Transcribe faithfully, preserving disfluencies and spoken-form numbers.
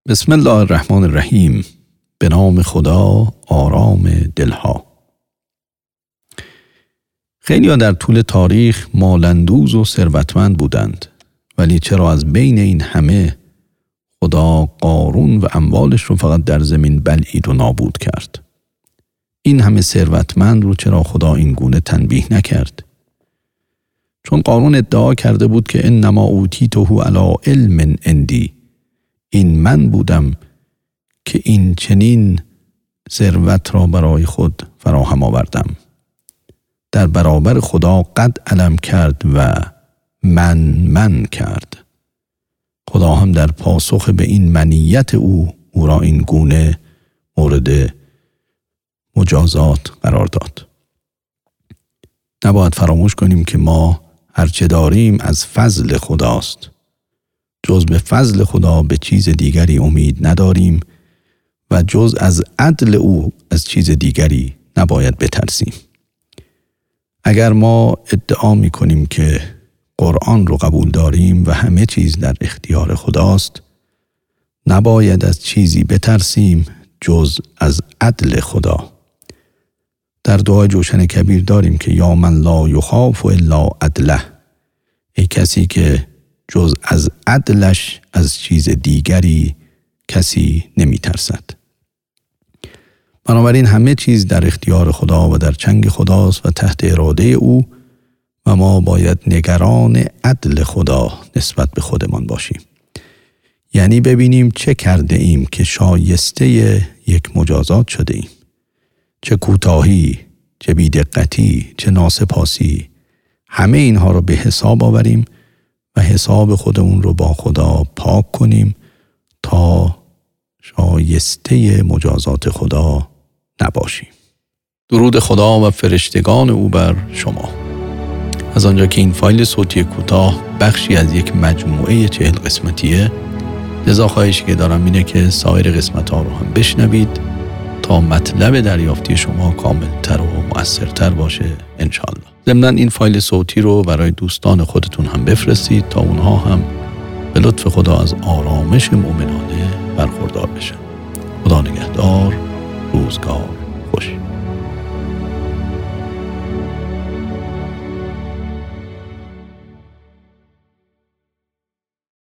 بسم الله الرحمن الرحیم. به نام خدا، آرام دلها. خیلی ها در طول تاریخ مالندوز و ثروتمند بودند، ولی چرا از بین این همه خدا قارون و اموالش رو فقط در زمین بلعید و نابود کرد؟ این همه ثروتمند رو چرا خدا این گونه تنبیه نکرد؟ چون قارون ادعا کرده بود که انما اوتیته علی علم عندی، این من بودم که این چنین ثروت را برای خود فراهم آوردم. در برابر خدا قد علم کرد و من من کرد. خدا هم در پاسخ به این منیت او او را این گونه مورد مجازات قرار داد. نباید فراموش کنیم که ما هرچه داریم از فضل خداست. جز به فضل خدا به چیز دیگری امید نداریم و جز از عدل او از چیز دیگری نباید بترسیم. اگر ما ادعا می کنیم که قرآن رو قبول داریم و همه چیز در اختیار خداست، نباید از چیزی بترسیم جز از عدل خدا. در دعای جوشن کبیر داریم که یا من لا یخاف الا عدله، ای کسی که جز از عدلش از چیز دیگری کسی نمی ترسد. بنابراین همه چیز در اختیار خدا و در چنگ خداست و تحت اراده او و ما باید نگران عدل خدا نسبت به خودمان باشیم. یعنی ببینیم چه کرده ایم که شایسته یک مجازات شده ایم. چه کوتاهی، چه بی‌دقتی، چه ناسپاسی، همه اینها رو به حساب آوریم و حساب خودمون رو با خدا پاک کنیم تا شایسته مجازات خدا نباشیم. درود خدا و فرشتگان او بر شما. از آنجا که این فایل صوتی کوتاه بخشی از یک مجموعه چهل قسمتیه، لذا خواهشی که دارم اینه که سایر قسمت ها رو هم بشنوید تا مطلب دریافتی شما کاملتر و مؤثرتر باشه انشالله. ضمناً این فایل صوتی رو برای دوستان خودتون هم بفرستید تا اونها هم به لطف خدا از آرامش مؤمنانه برخوردار بشن. خدا نگهدار. روزگار